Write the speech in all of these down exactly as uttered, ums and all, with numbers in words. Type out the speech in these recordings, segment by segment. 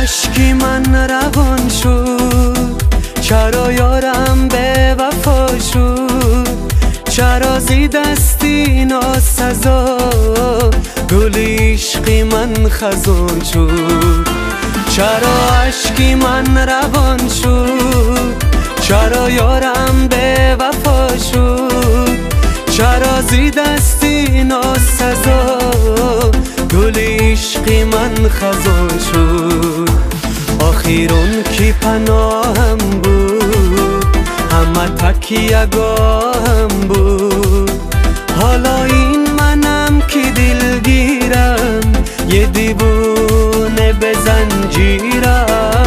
اشکی من روان شد، چرا یارم به وفا شد، چرا زی دستی ناسزا گل عشقی من خزان شد. چرا اشکی من روان شد، چرا یارم به وفا شد، چرا زی دستی ناسزا گل عشقی من خزان شد. آخیرون کی پناهم بود، همه تکیه گاهم بود، حالا این منم که دلگیرم، یه دیوونه به زنجیرم.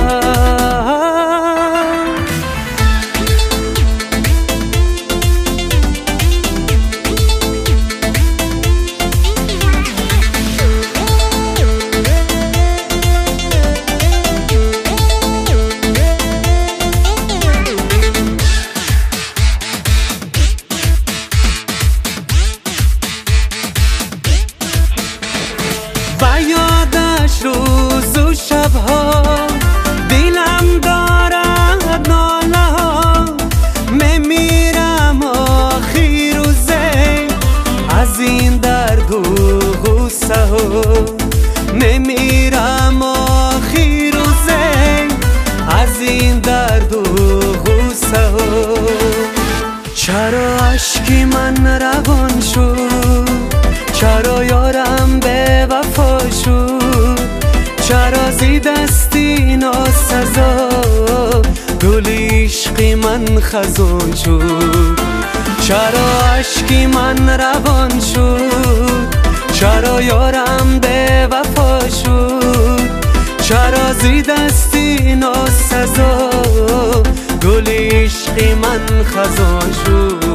روز و شبها دلم دارد ناله ها، میمیرم آخی روزه از این درد و غصه ها، میمیرم آخی روزه از این درد و غصه ها. چرا اشکی من روان شد، چرا یارم به وفا شد، چرا زی دستی ناسزا گل عشقی من خزان شد. چرا اشکی من روان شد، چرا یارم به وفا شد، چرا زی دستی ناسزا گل عشقی من خزان شد.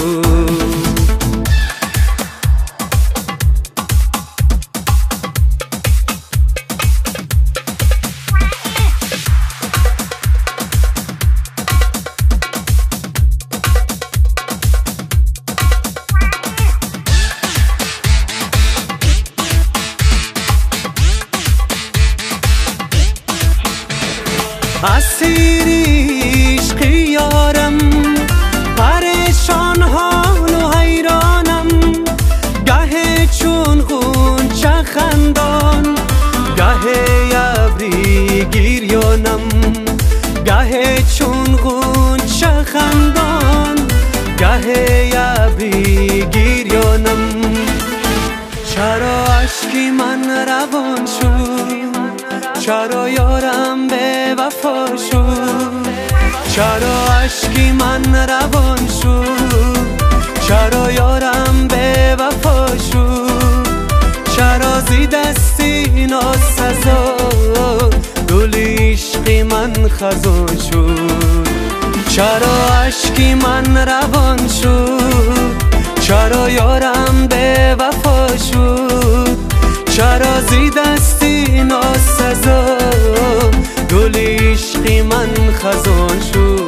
اسیر عشق یارم پریشان حال و حیرانم، گه چون غنچه خندان، گه ابری گریانم، گه چون غنچه خندان، گه ابری گریانم. چرا اشکی من روان شد، چرا یارم به وفا شد، چرا اشکی من روان شد، چرا یارم به وفا شد، چرا زی دستی ناسزا گل عشقی من خزان شد. چرا اشکی من روان شد، چرا یارم به وفا شد، چرا زی دستی ناسزا گل عشقی من خزان شد.